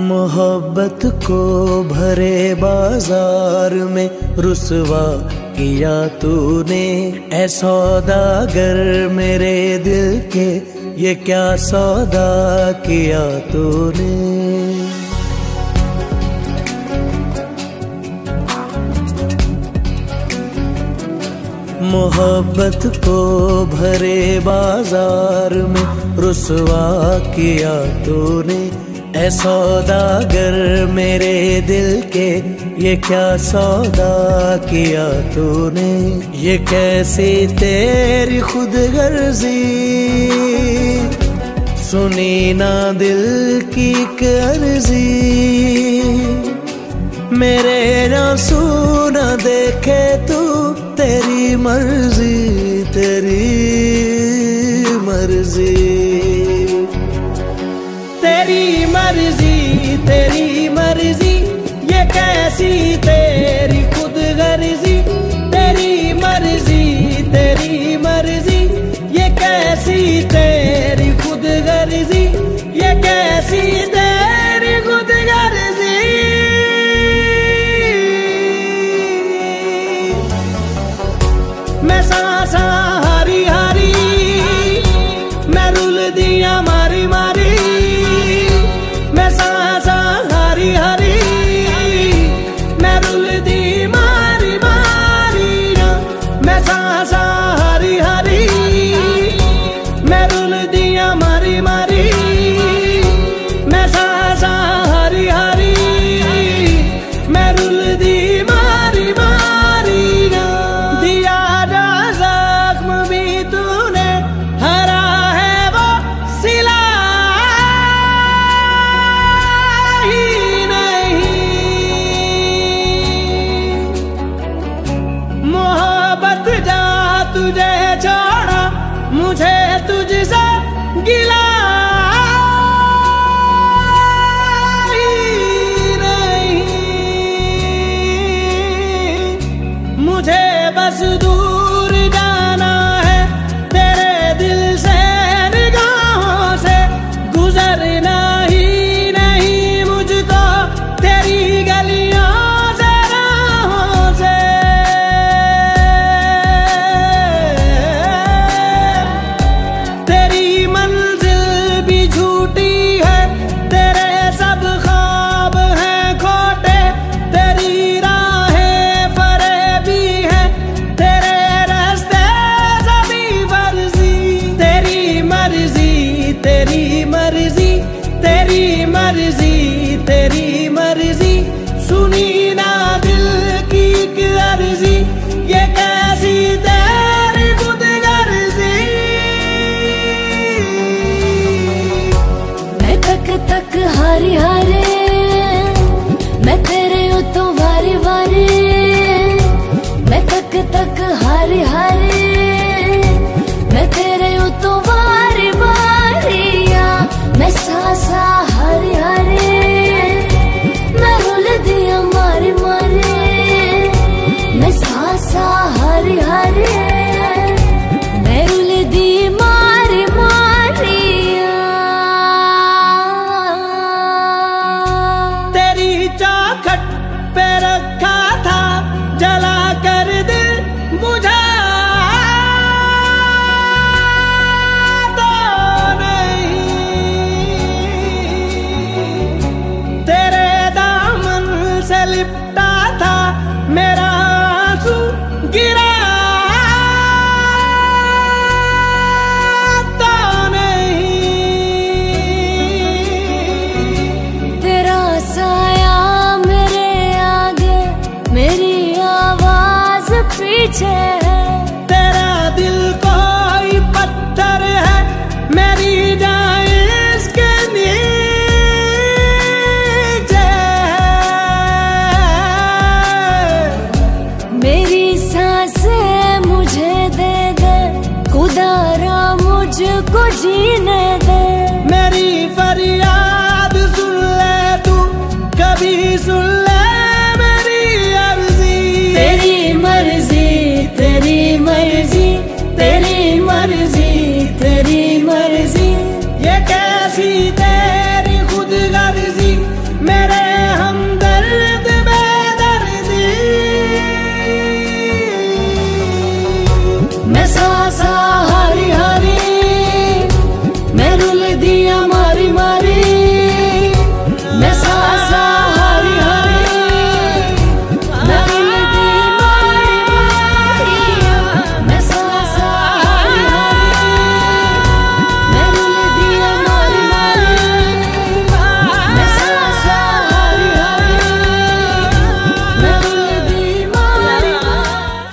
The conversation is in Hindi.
मोहब्बत को भरे बाजार में रुसवा किया तूने, ऐ सौदागर मेरे दिल के ये क्या सौदा किया तूने। मोहब्बत को भरे बाजार में रुसवा किया तूने, ऐ सौदागर मेरे दिल के ये क्या सौदा किया तूने। ये कैसी तेरी खुदगर्जी, सुनी ना दिल की अर्जी, मेरे आंसू न देखे तू, तेरी मर्जी तेरी मर्जी तेरी मर्जी तेरी मर्जी। ये कैसी तेरी खुदगर्जी, तेरी मर्जी तेरी मर्जी। ये कैसी तेरी खुदगर्जी, ये कैसी तेरी खुदगर्जी। मैं सांसा हारी हारी, मैं रुल दिया मारी मारी। मैं सांसा हारी हारी, मैं रुल दी मारी मारी। मैं सांसा हारी हारी, मैं रुल दिया मारी मारी। मैं सांसा हारी हारी, मैं रुल दी मारी मारी। दिया जख्म भी तूने, हरा है वो सिला ही नहीं। मोहब्बत जा तुझे छोड़ा, मुझे तुझसे गिला ही नहीं। मुझे बस दूर जाना है तेरे दिल से, निगाहों से गुजरना ही नहीं मुझको तेरी गलियों से राहों से। तेरी मंजिल भी झूठी है, तेरे सब ख्वाब हैं खोटे। तेरी राहें फरेबी हैं, तेरे रास्ते सभी फर्जी। तेरी मर्जी तेरी मर्जी तेरी मर्जी तेरी मर्जी। सुनी ना दिल की अर्जी, ये कैसी तेरी खुदगर्जी। मैं तक तक हारी हारे, मैं तेरे उतो वारी वारी। मैं तक तक हारी हारे, मैं तेरे उतो वारी वारी। मैं सांसा हारी हारे, मैं रुल दिया मारी मारी। मैं सांसा हारी हारे, मैं रुल दी मारी मारी। तेरी चौखट पे रखा था, जला कर दिल बुझा तो नहीं। तेरे दामन से लिपटा था, मेरा आंसू गिरा तो नहीं। तेरा साया मेरे आगे, मेरी आवाज पीछे।